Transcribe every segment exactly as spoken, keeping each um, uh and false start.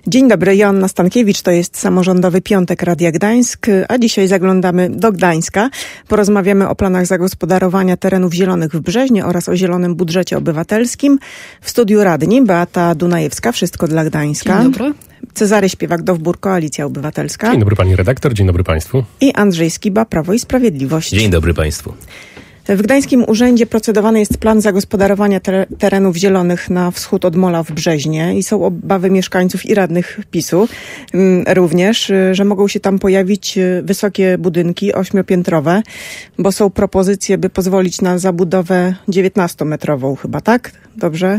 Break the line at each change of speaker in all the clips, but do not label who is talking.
Dzień dobry, Joanna Stankiewicz, to jest Samorządowy Piątek Radia Gdańsk, a dzisiaj zaglądamy do Gdańska. Porozmawiamy o planach zagospodarowania terenów zielonych w Brzeźnie oraz o zielonym budżecie obywatelskim. W studiu radni Beata Dunajewska, Wszystko dla Gdańska.
Dzień dobry.
Cezary Śpiewak-Dowbór, Koalicja Obywatelska.
Dzień dobry pani redaktor, dzień dobry państwu.
I Andrzej Skiba, Prawo i Sprawiedliwość.
Dzień dobry państwu.
W Gdańskim Urzędzie procedowany jest plan zagospodarowania ter- terenów zielonych na wschód od Mola w Brzeźnie i są obawy mieszkańców i radnych PiSu również, że mogą się tam pojawić wysokie budynki ośmiopiętrowe, bo są propozycje, by pozwolić na zabudowę dziewiętnastometrową chyba, tak? Dobrze?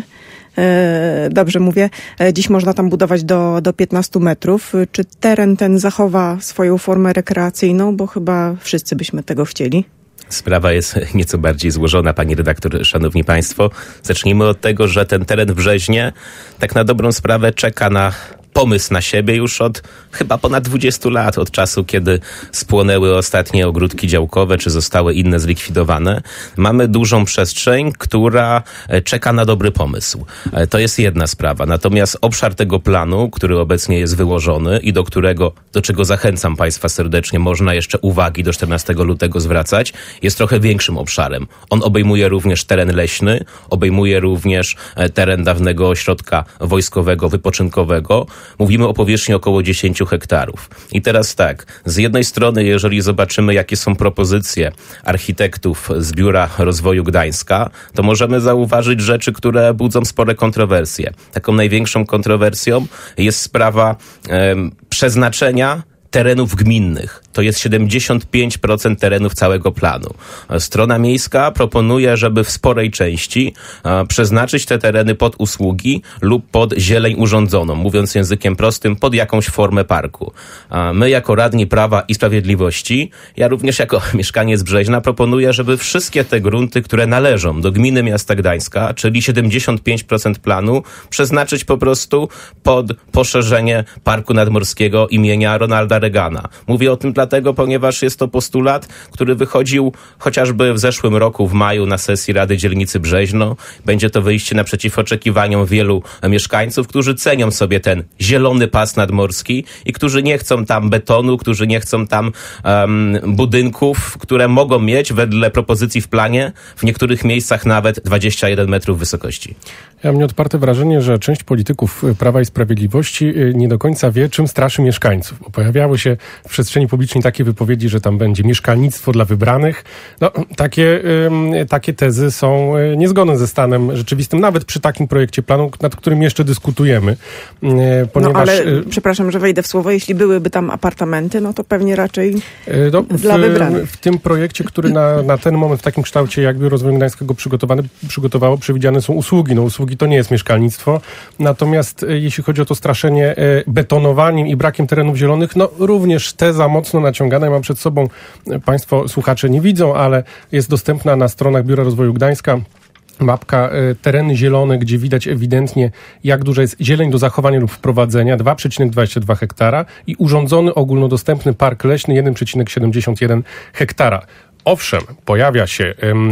Dobrze mówię. Dziś można tam budować do, do piętnastu metrów. Czy teren ten zachowa swoją formę rekreacyjną? Bo chyba wszyscy byśmy tego chcieli.
Sprawa jest nieco bardziej złożona, pani redaktor, szanowni państwo. Zacznijmy od tego, że ten teren w Brzeźnie tak na dobrą sprawę czeka na pomysł na siebie już od chyba ponad dwudziestu lat, od czasu, kiedy spłonęły ostatnie ogródki działkowe, czy zostały inne zlikwidowane. Mamy dużą przestrzeń, która czeka na dobry pomysł. To jest jedna sprawa. Natomiast obszar tego planu, który obecnie jest wyłożony i do którego, do czego zachęcam państwa serdecznie, można jeszcze uwagi do czternastego lutego zwracać, jest trochę większym obszarem. On obejmuje również teren leśny, obejmuje również teren dawnego ośrodka wojskowego, wypoczynkowego. Mówimy o powierzchni około dziesięciu hektarów. I teraz tak, z jednej strony, jeżeli zobaczymy, jakie są propozycje architektów z Biura Rozwoju Gdańska, to możemy zauważyć rzeczy, które budzą spore kontrowersje. Taką największą kontrowersją jest sprawa em, przeznaczenia terenów gminnych. To jest siedemdziesiąt pięć procent terenów całego planu. Strona miejska proponuje, żeby w sporej części e, przeznaczyć te tereny pod usługi lub pod zieleń urządzoną, mówiąc językiem prostym, pod jakąś formę parku. A my jako radni Prawa i Sprawiedliwości, ja również jako mieszkaniec Brzeźna proponuję, żeby wszystkie te grunty, które należą do gminy miasta Gdańska, czyli siedemdziesiąt pięć procent planu, przeznaczyć po prostu pod poszerzenie Parku Nadmorskiego imienia Ronalda Reagana. Mówię o tym dlatego, ponieważ jest to postulat, który wychodził chociażby w zeszłym roku w maju na sesji Rady Dzielnicy Brzeźno. Będzie to wyjście naprzeciw oczekiwaniom wielu mieszkańców, którzy cenią sobie ten zielony pas nadmorski i którzy nie chcą tam betonu, którzy nie chcą tam um, budynków, które mogą mieć wedle propozycji w planie w niektórych miejscach nawet dwadzieścia jeden metrów wysokości.
Ja mam nieodparte wrażenie, że część polityków Prawa i Sprawiedliwości nie do końca wie, czym straszy mieszkańców. Bo pojawiały się w przestrzeni publicznej takie wypowiedzi, że tam będzie mieszkalnictwo dla wybranych. No, takie, y, takie tezy są niezgodne ze stanem rzeczywistym, nawet przy takim projekcie planu, nad którym jeszcze dyskutujemy. Y, ponieważ,
no ale,
y,
przepraszam, że wejdę w słowo, jeśli byłyby tam apartamenty, no to pewnie raczej y, no, dla
w,
wybranych.
W tym projekcie, który na, na ten moment w takim kształcie, jak Biuro Rozwoju Gdańskiego przygotowany, przygotowało, przewidziane są usługi. No usługi to nie jest mieszkalnictwo. Natomiast y, jeśli chodzi o to straszenie y, betonowaniem i brakiem terenów zielonych, no również teza mocno naciągana. Ja mam przed sobą, państwo słuchacze nie widzą, ale jest dostępna na stronach Biura Rozwoju Gdańska mapka y, tereny zielone, gdzie widać ewidentnie, jak duża jest zieleń do zachowania lub wprowadzenia, dwa przecinek dwadzieścia dwa hektara i urządzony ogólnodostępny park leśny jeden przecinek siedemdziesiąt jeden hektara. Owszem, pojawia się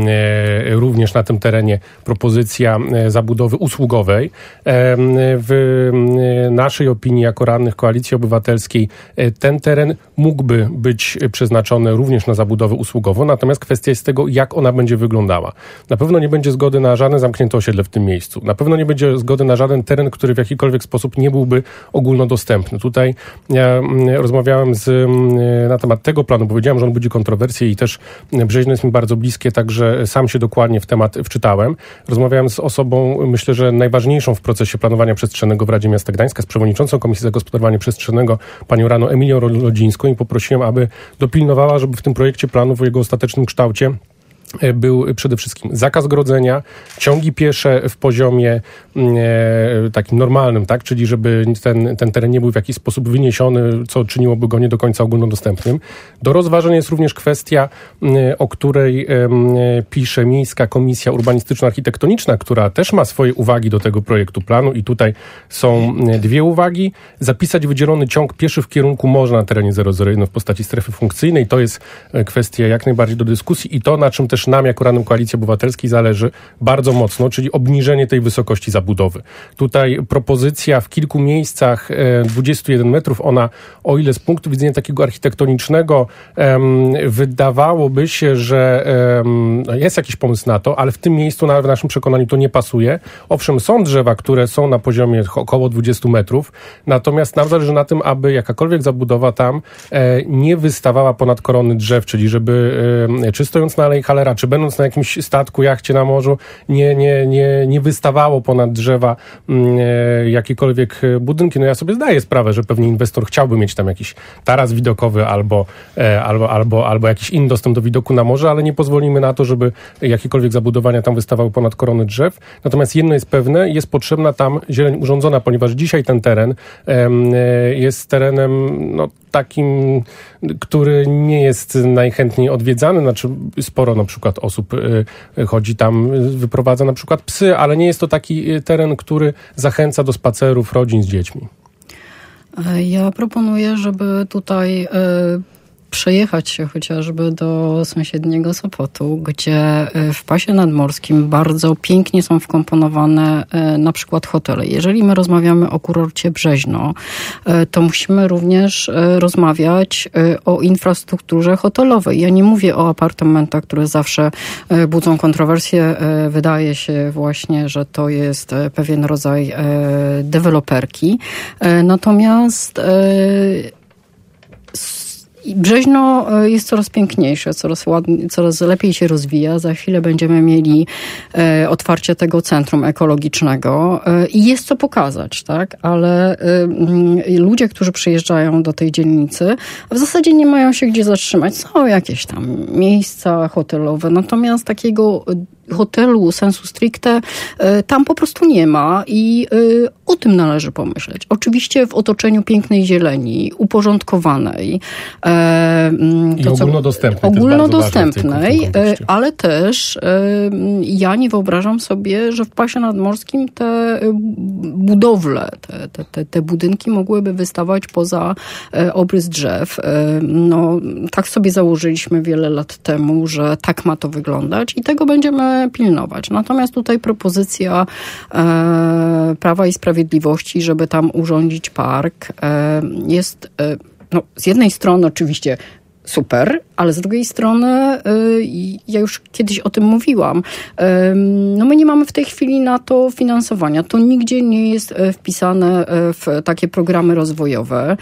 e, również na tym terenie propozycja e, zabudowy usługowej. E, w e, naszej opinii jako radnych Koalicji Obywatelskiej e, ten teren mógłby być przeznaczony również na zabudowę usługową, natomiast kwestia jest tego, jak ona będzie wyglądała. Na pewno nie będzie zgody na żadne zamknięte osiedle w tym miejscu. Na pewno nie będzie zgody na żaden teren, który w jakikolwiek sposób nie byłby ogólnodostępny. Tutaj ja rozmawiałem z, na temat tego planu, powiedziałem, że on budzi kontrowersje i też Brzeźno jest mi bardzo bliskie, także sam się dokładnie w temat wczytałem. Rozmawiałem z osobą, myślę, że najważniejszą w procesie planowania przestrzennego w Radzie Miasta Gdańska, z przewodniczącą Komisji Zagospodarowania Przestrzennego, panią Rano Emilią Rodzińską i poprosiłem, aby dopilnowała, żeby w tym projekcie planu w jego ostatecznym kształcie był przede wszystkim zakaz grodzenia, ciągi piesze w poziomie e, takim normalnym, tak, czyli żeby ten, ten teren nie był w jakiś sposób wyniesiony, co czyniłoby go nie do końca ogólnodostępnym. Do rozważenia jest również kwestia, e, o której e, pisze Miejska Komisja Urbanistyczno-Architektoniczna, która też ma swoje uwagi do tego projektu planu i tutaj są dwie uwagi. Zapisać wydzielony ciąg pieszy w kierunku morza na terenie zero zero jeden w postaci strefy funkcyjnej. To jest kwestia jak najbardziej do dyskusji i to, na czym też też nam jako radnym Koalicji Obywatelskiej zależy bardzo mocno, czyli obniżenie tej wysokości zabudowy. Tutaj propozycja w kilku miejscach dwadzieścia jeden metrów, ona, o ile z punktu widzenia takiego architektonicznego em, wydawałoby się, że em, jest jakiś pomysł na to, ale w tym miejscu na, w naszym przekonaniu to nie pasuje. Owszem, są drzewa, które są na poziomie około dwadzieścia metrów, natomiast nam zależy na tym, aby jakakolwiek zabudowa tam e, nie wystawała ponad korony drzew, czyli żeby e, czy stojąc na Alei Hallera, czy będąc na jakimś statku, jachcie na morzu, nie, nie, nie, nie wystawało ponad drzewa e, jakiekolwiek budynki. No ja sobie zdaję sprawę, że pewnie inwestor chciałby mieć tam jakiś taras widokowy albo, e, albo, albo, albo jakiś inny dostęp do widoku na morze, ale nie pozwolimy na to, żeby jakiekolwiek zabudowania tam wystawały ponad korony drzew. Natomiast jedno jest pewne, jest potrzebna tam zieleń urządzona, ponieważ dzisiaj ten teren e, jest terenem no, takim, który nie jest najchętniej odwiedzany, znaczy sporo na przykład osób y, chodzi tam, wyprowadza na przykład psy, ale nie jest to taki teren, który zachęca do spacerów rodzin z dziećmi.
Ja proponuję, żeby tutaj y, przejechać się chociażby do sąsiedniego Sopotu, gdzie w pasie nadmorskim bardzo pięknie są wkomponowane na przykład hotele. Jeżeli my rozmawiamy o kurorcie Brzeźno, to musimy również rozmawiać o infrastrukturze hotelowej. Ja nie mówię o apartamentach, które zawsze budzą kontrowersje. Wydaje się właśnie, że to jest pewien rodzaj deweloperki. Natomiast Brzeźno jest coraz piękniejsze, coraz ładnie, coraz lepiej się rozwija. Za chwilę będziemy mieli e, otwarcie tego centrum ekologicznego e, i jest co pokazać, tak? Ale e, ludzie, którzy przyjeżdżają do tej dzielnicy, w zasadzie nie mają się gdzie zatrzymać. Są jakieś tam miejsca hotelowe, natomiast takiego hotelu sensu stricte tam po prostu nie ma i o tym należy pomyśleć. Oczywiście w otoczeniu pięknej zieleni, uporządkowanej.
I to, ogólnodostępnej.
Ogólnodostępnej, ale też ja nie wyobrażam sobie, że w pasie nadmorskim te budowle, te, te, te, te budynki mogłyby wystawać poza obrys drzew. No, tak sobie założyliśmy wiele lat temu, że tak ma to wyglądać i tego będziemy pilnować. Natomiast tutaj propozycja e, Prawa i Sprawiedliwości, żeby tam urządzić park, e, jest e, no, z jednej strony oczywiście super, ale z drugiej strony, ja już kiedyś o tym mówiłam, no my nie mamy w tej chwili na to finansowania. To nigdzie nie jest wpisane w takie programy rozwojowe,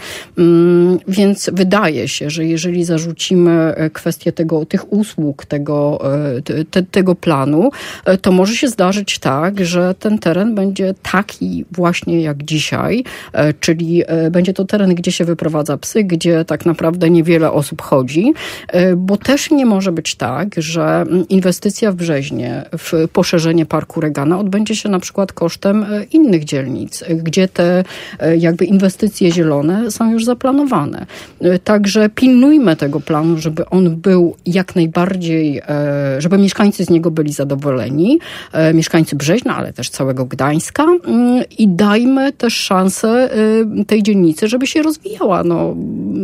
więc wydaje się, że jeżeli zarzucimy kwestię tego, tych usług, tego, te, tego planu, to może się zdarzyć tak, że ten teren będzie taki właśnie jak dzisiaj, czyli będzie to teren, gdzie się wyprowadza psy, gdzie tak naprawdę niewiele osób chodzi, bo też nie może być tak, że inwestycja w Brzeźnie, w poszerzenie Parku Regana odbędzie się na przykład kosztem innych dzielnic, gdzie te jakby inwestycje zielone są już zaplanowane. Także pilnujmy tego planu, żeby on był jak najbardziej, żeby mieszkańcy z niego byli zadowoleni, mieszkańcy Brzeźna, ale też całego Gdańska i dajmy też szansę tej dzielnicy, żeby się rozwijała. No,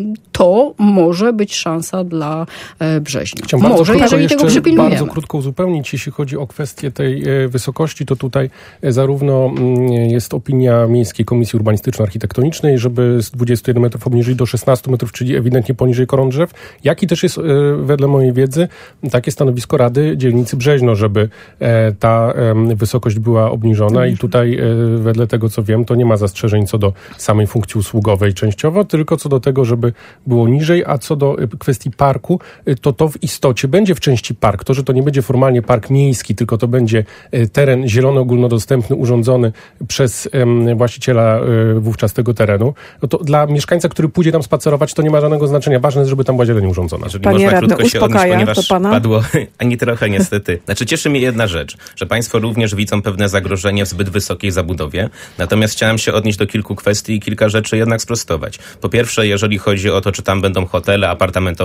to może być szansa dla Brzeźna.
Chciałem
może, jeżeli tego przypilnujemy.
Bardzo krótko uzupełnić, jeśli chodzi o kwestię tej wysokości, to tutaj zarówno jest opinia Miejskiej Komisji Urbanistyczno-Architektonicznej, żeby z dwudziestu jeden metrów obniżyć do szesnastu metrów, czyli ewidentnie poniżej koron drzew, jak i też jest wedle mojej wiedzy takie stanowisko Rady Dzielnicy Brzeźno, żeby ta wysokość była obniżona i tutaj wedle tego, co wiem, to nie ma zastrzeżeń co do samej funkcji usługowej częściowo, tylko co do tego, żeby było niżej, a co do kwestii parku, to to w istocie będzie w części park. To, że to nie będzie formalnie park miejski, tylko to będzie teren zielony, ogólnodostępny, urządzony przez um, właściciela um, wówczas tego terenu, no to dla mieszkańca, który pójdzie tam spacerować, to nie ma żadnego znaczenia. Ważne jest, żeby tam była zieleń urządzona.
Jeżeli
Panie
można
radny,
krótko się odnieść, ponieważ
to pana?
padło ani trochę niestety. Znaczy cieszy mnie jedna rzecz, że państwo również widzą pewne zagrożenie w zbyt wysokiej zabudowie. Natomiast chciałem się odnieść do kilku kwestii i kilka rzeczy jednak sprostować. Po pierwsze, jeżeli chodzi o to, czy tam będą hotele, apartamentowce czy osiedle,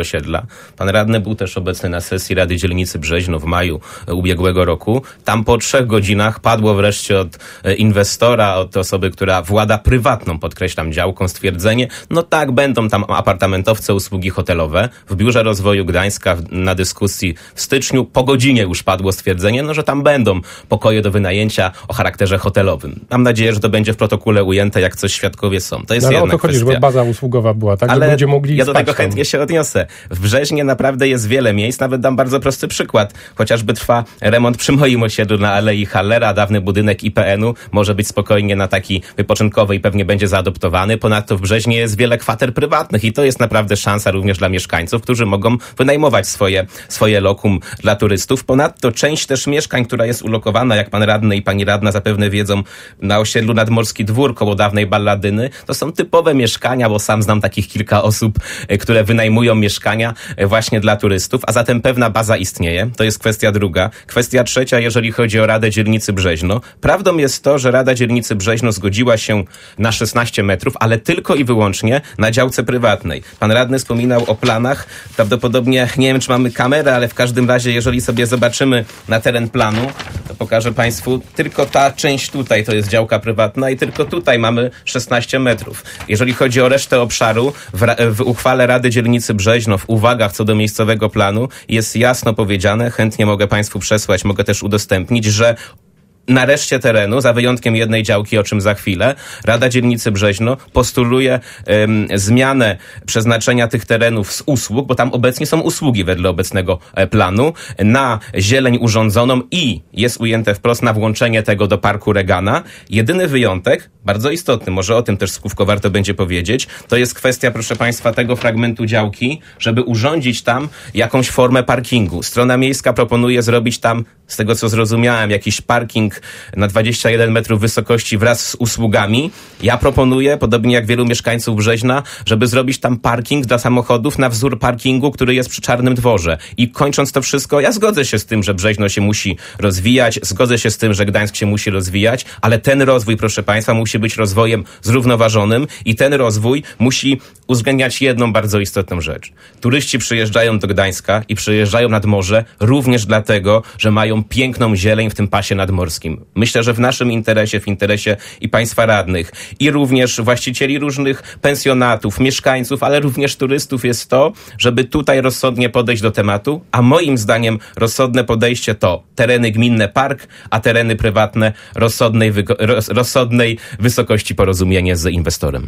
osiedla. Pan radny był też obecny na sesji Rady Dzielnicy Brzeźno w maju ubiegłego roku. Tam po trzech godzinach padło wreszcie od inwestora, od osoby, która włada prywatną, podkreślam, działką, stwierdzenie, no tak, będą tam apartamentowce, usługi hotelowe. W Biurze Rozwoju Gdańska na dyskusji w styczniu po godzinie już padło stwierdzenie, no, że tam będą pokoje do wynajęcia o charakterze hotelowym. Mam nadzieję, że to będzie w protokole ujęte, jak coś świadkowie są. To jest
no,
jedna
o to chodzi,
kwestia.
żeby baza usługowa była, tak?
Ale
żeby ludzie mogli
ja do tego
tam.
chętnie się odniosę. W Brzeźnie naprawdę jest wiele miejsc, nawet dam bardzo prosty przykład. Chociażby trwa remont przy moim osiedlu na Alei Hallera, dawny budynek I P N-u może być spokojnie na taki wypoczynkowy i pewnie będzie zaadoptowany. Ponadto w Brzeźnie jest wiele kwater prywatnych i to jest naprawdę szansa również dla mieszkańców, którzy mogą wynajmować swoje, swoje lokum dla turystów. Ponadto część też mieszkań, która jest ulokowana, jak pan radny i pani radna zapewne wiedzą, na osiedlu Nadmorski Dwór koło dawnej Balladyny, to są typowe mieszkania, bo sam znam takich kilka osób, które wynajmują mieszkania właśnie dla turystów, a zatem pewna baza istnieje. To jest kwestia druga. Kwestia trzecia, jeżeli chodzi o Radę Dzielnicy Brzeźno. Prawdą jest to, że Rada Dzielnicy Brzeźno zgodziła się na szesnaście metrów, ale tylko i wyłącznie na działce prywatnej. Pan radny wspominał o planach. Prawdopodobnie, nie wiem, czy mamy kamerę, ale w każdym razie, jeżeli sobie zobaczymy na teren planu, to pokażę państwu, tylko ta część tutaj to jest działka prywatna i tylko tutaj mamy szesnaście metrów. Jeżeli chodzi o resztę obszaru, w, w uchwale Rady Dzielnicy Brzeźno, w uwagach co do miejscowego planu jest jasno powiedziane, chętnie mogę państwu przesłać, mogę też udostępnić, że na reszcie terenu, za wyjątkiem jednej działki, o czym za chwilę, Rada Dzielnicy Brzeźno postuluje um, zmianę przeznaczenia tych terenów z usług, bo tam obecnie są usługi wedle obecnego e, planu, na zieleń urządzoną i jest ujęte wprost na włączenie tego do Parku Regana. Jedyny wyjątek, bardzo istotny, może o tym też słówko warto będzie powiedzieć, to jest kwestia, proszę państwa, tego fragmentu działki, żeby urządzić tam jakąś formę parkingu. Strona miejska proponuje zrobić tam, z tego co zrozumiałem, jakiś parking na dwadzieścia jeden metrów wysokości wraz z usługami. Ja proponuję, podobnie jak wielu mieszkańców Brzeźna, żeby zrobić tam parking dla samochodów na wzór parkingu, który jest przy Czarnym Dworze. I kończąc to wszystko, ja zgodzę się z tym, że Brzeźno się musi rozwijać, zgodzę się z tym, że Gdańsk się musi rozwijać, ale ten rozwój, proszę państwa, musi być rozwojem zrównoważonym i ten rozwój musi uwzględniać jedną bardzo istotną rzecz. Turyści przyjeżdżają do Gdańska i przyjeżdżają nad morze również dlatego, że mają piękną zieleń w tym pasie nadmorskim. Myślę, że w naszym interesie, w interesie i państwa radnych, i również właścicieli różnych pensjonatów, mieszkańców, ale również turystów jest to, żeby tutaj rozsądnie podejść do tematu, a moim zdaniem rozsądne podejście to tereny gminne park, a tereny prywatne rozsądnej, roz, rozsądnej wysokości porozumienie z inwestorem.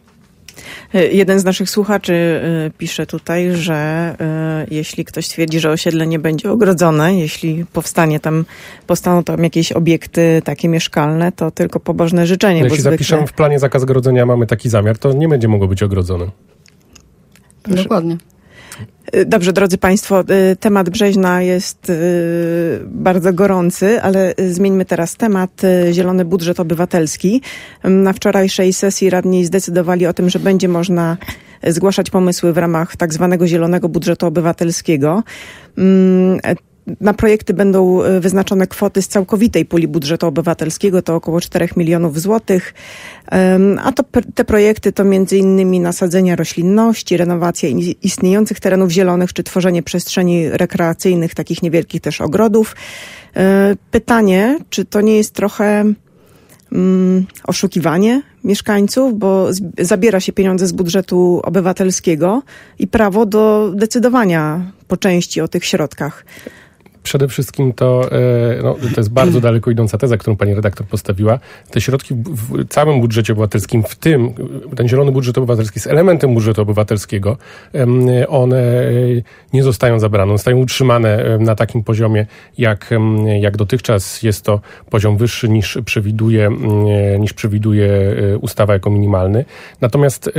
Jeden z naszych słuchaczy pisze tutaj, że jeśli ktoś twierdzi, że osiedle nie będzie ogrodzone, jeśli powstanie tam, powstaną tam jakieś obiekty takie mieszkalne, to tylko pobożne życzenie.
No
bo
jeśli
zwykle...
zapiszemy w planie zakaz grodzenia, mamy taki zamiar, to nie będzie mogło być ogrodzone.
Proszę. Dokładnie.
Dobrze, drodzy państwo, temat Brzeźna jest bardzo gorący, ale zmieńmy teraz temat. Zielony budżet obywatelski. Na wczorajszej sesji radni zdecydowali o tym, że będzie można zgłaszać pomysły w ramach tak zwanego zielonego budżetu obywatelskiego. Na projekty będą wyznaczone kwoty z całkowitej puli budżetu obywatelskiego, to około czterech milionów złotych. A to, te projekty to między innymi nasadzenia roślinności, renowacja istniejących terenów zielonych, czy tworzenie przestrzeni rekreacyjnych, takich niewielkich też ogrodów. Pytanie, czy to nie jest trochę um, oszukiwanie mieszkańców, bo z, zabiera się pieniądze z budżetu obywatelskiego i prawo do decydowania po części o tych środkach.
Przede wszystkim to, no, to jest bardzo daleko idąca teza, którą pani redaktor postawiła. Te środki w całym budżecie obywatelskim, w tym ten zielony budżet obywatelski jest elementem budżetu obywatelskiego, one nie zostają zabrane, zostają utrzymane na takim poziomie, jak, jak dotychczas. Jest to poziom wyższy niż przewiduje, niż przewiduje ustawa jako minimalny. Natomiast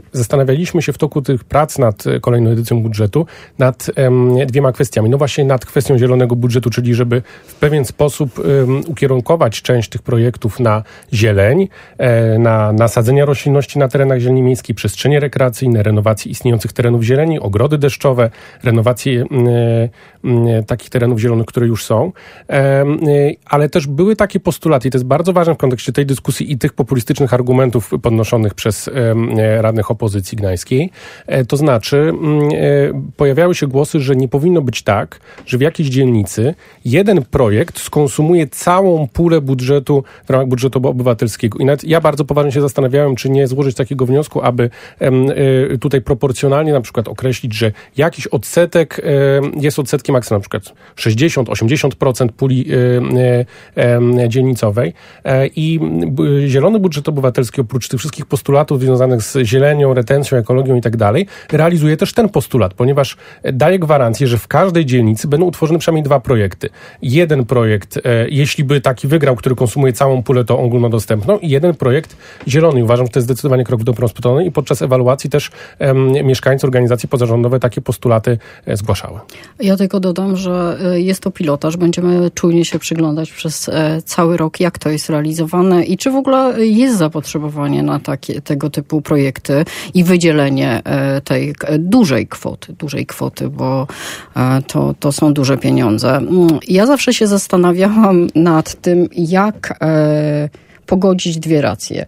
zastanawialiśmy się w toku tych prac nad kolejną edycją budżetu nad dwiema kwestiami. No właśnie nad kwestią zielonego budżetu, czyli żeby w pewien sposób um, ukierunkować część tych projektów na zieleń, e, na nasadzenia roślinności na terenach zieleni miejskiej, przestrzenie rekreacyjne, renowacje istniejących terenów zieleni, ogrody deszczowe, renowacje e, e, takich terenów zielonych, które już są. E, e, ale też były takie postulaty, i to jest bardzo ważne w kontekście tej dyskusji i tych populistycznych argumentów podnoszonych przez e, radnych opozycji gdańskiej. E, to znaczy e, pojawiały się głosy, że nie powinno być tak, że w jakiejś dzielnicy jeden projekt skonsumuje całą pulę budżetu w ramach budżetu obywatelskiego. I nawet ja bardzo poważnie się zastanawiałem, czy nie złożyć takiego wniosku, aby e, tutaj proporcjonalnie na przykład określić, że jakiś odsetek e, jest odsetkiem akcji, na przykład sześćdziesiąt do osiemdziesięciu procent puli e, e, dzielnicowej. E, I b, zielony budżet obywatelski, oprócz tych wszystkich postulatów związanych z zielenią, retencją, ekologią i tak dalej, realizuje też ten postulat, ponieważ daje gwarancję, że w każdej dzielnicy będą utworzone przynajmniej dwa projekty. Jeden projekt, e, jeśli by taki wygrał, który konsumuje całą pulę, to ogólnodostępną, i jeden projekt zielony. Uważam, że to jest zdecydowanie krok w dobrą stronę i podczas ewaluacji też e, mieszkańcy, organizacje pozarządowe takie postulaty e, zgłaszały.
Ja tylko dodam, że jest to pilotaż. Będziemy czujnie się przyglądać przez e, cały rok, jak to jest realizowane i czy w ogóle jest zapotrzebowanie na takie, tego typu projekty i wydzielenie e, tej e, dużej kwoty, dużej kwoty, bo e, to, to są duże pieniądze. Ja zawsze się zastanawiałam nad tym, jak e, pogodzić dwie racje,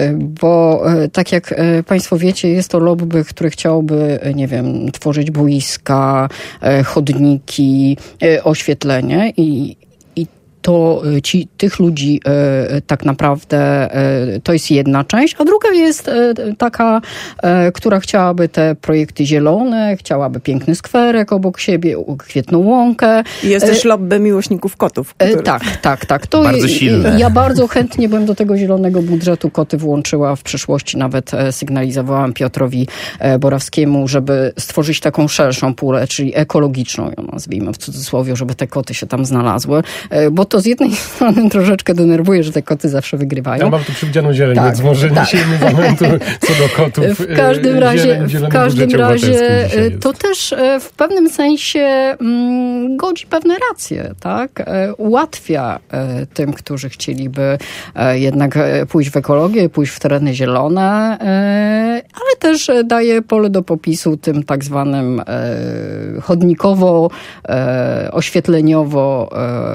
bo tak jak Państwo wiecie, jest to lobby, które chciałoby, nie wiem, tworzyć boiska, chodniki, oświetlenie i to ci, tych ludzi e, tak naprawdę e, to jest jedna część, a druga jest e, taka, e, która chciałaby te projekty zielone, chciałaby piękny skwerek obok siebie, kwietną łąkę.
I jest e, też lobby miłośników kotów. Który...
E, tak, tak, tak. To
bardzo silne.
Ja bardzo chętnie bym do tego zielonego budżetu koty włączyła w przyszłości. Nawet sygnalizowałam Piotrowi Borawskiemu, żeby stworzyć taką szerszą pulę, czyli ekologiczną, ją nazwijmy w cudzysłowie, żeby te koty się tam znalazły, bo to z jednej strony troszeczkę denerwuje, że te koty zawsze wygrywają.
Ja mam tu przewidzianą zieleń,
tak,
więc może
tak.
nie siejmy momentu co do kotów.
W każdym razie, zieleń, w każdym razie to też w pewnym sensie mm, godzi pewne racje, tak? Ułatwia tym, którzy chcieliby jednak pójść w ekologię, pójść w tereny zielone, ale też daje pole do popisu tym tak zwanym chodnikowo, oświetleniowo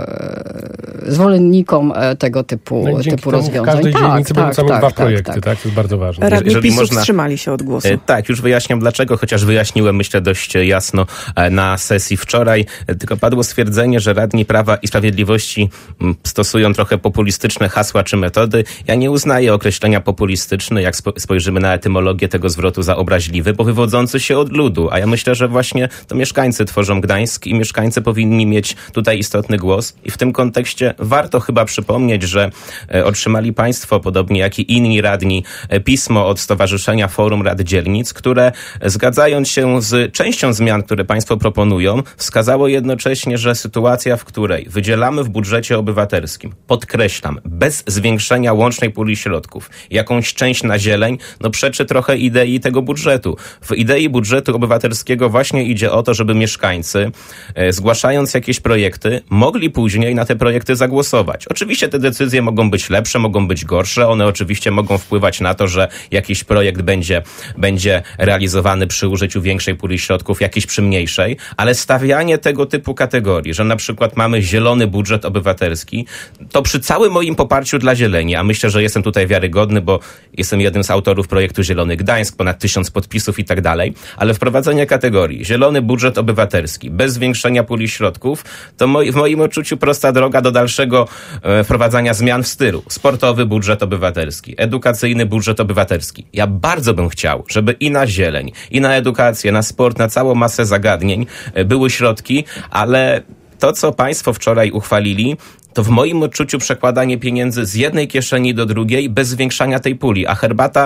zwolennikom tego typu,
no
typu rozwiązań.
W każdej
tak,
dzielnicy
tak,
będą tak,
dwa
tak, projekty, tak,
tak.
To jest bardzo ważne.
Radni
Jeżeli
PiS-u
można,
wstrzymali się od głosu.
Tak, już wyjaśniam dlaczego, chociaż wyjaśniłem, myślę, dość jasno na sesji wczoraj. Tylko padło stwierdzenie, że radni Prawa i Sprawiedliwości stosują trochę populistyczne hasła czy metody. Ja nie uznaję określenia populistyczne, jak spojrzymy na etymologię tego zwrotu, za obraźliwy, bo wywodzący się od ludu. A ja myślę, że właśnie to mieszkańcy tworzą Gdańsk i mieszkańcy powinni mieć tutaj istotny głos. I w tym kontekście warto chyba przypomnieć, że otrzymali Państwo, podobnie jak i inni radni, pismo od Stowarzyszenia Forum Rad Dzielnic, które zgadzając się z częścią zmian, które Państwo proponują, wskazało jednocześnie, że sytuacja, w której wydzielamy w budżecie obywatelskim, podkreślam, bez zwiększenia łącznej puli środków, jakąś część na zieleń, no przeczy trochę idei tego budżetu. W idei budżetu obywatelskiego właśnie idzie o to, żeby mieszkańcy, e, zgłaszając jakieś projekty, mogli później na te projekty zagłosować. Oczywiście te decyzje mogą być lepsze, mogą być gorsze, one oczywiście mogą wpływać na to, że jakiś projekt będzie, będzie realizowany przy użyciu większej puli środków, jakiś przy mniejszej, ale stawianie tego typu kategorii, że na przykład mamy zielony budżet obywatelski, to przy całym moim poparciu dla zieleni, a myślę, że jestem tutaj wiarygodny, bo jestem jednym z autorów projektu Zielony Gdańsk, ponad tysiąc podpisów i tak dalej, ale wprowadzenie kategorii zielony budżet obywatelski bez zwiększenia puli środków, to moi, w moim odczuciu prosta droga do dalszego e, wprowadzania zmian w stylu sportowy budżet obywatelski, edukacyjny budżet obywatelski. Ja bardzo bym chciał, żeby i na zieleń, i na edukację, na sport, na całą masę zagadnień e, były środki, ale to, co Państwo wczoraj uchwalili, to w moim odczuciu przekładanie pieniędzy z jednej kieszeni do drugiej bez zwiększania tej puli. A herbata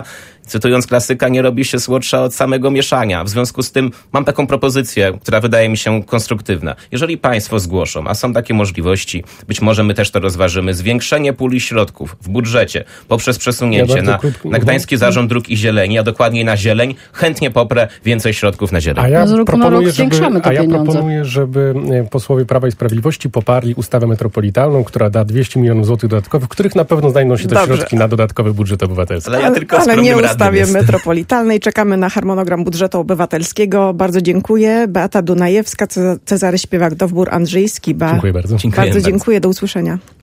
cytując klasyka, nie robi się słodsza od samego mieszania. W związku z tym mam taką propozycję, która wydaje mi się konstruktywna. Jeżeli państwo zgłoszą, a są takie możliwości, być może my też to rozważymy, zwiększenie puli środków w budżecie poprzez przesunięcie ja na, na Gdański Zarząd Dróg i Zieleni, a dokładniej na zieleń, chętnie poprę więcej środków na zieleń.
A ja proponuję, żeby, a ja proponuję, żeby posłowie Prawa i Sprawiedliwości poparli ustawę metropolitalną, która da dwieście milionów złotych dodatkowych, w których na pewno znajdą się też
Dobrze.
środki na dodatkowy budżet obywatelski.
Ale, ja tylko ale nie ustawie metropolitalnej. Czekamy na harmonogram budżetu obywatelskiego. Bardzo dziękuję. Beata Dunajewska, Cezary Śpiewak, Dowbór Andrzejski. Ba.
Dziękuję bardzo.
Dziękuję bardzo dziękuję. Do usłyszenia.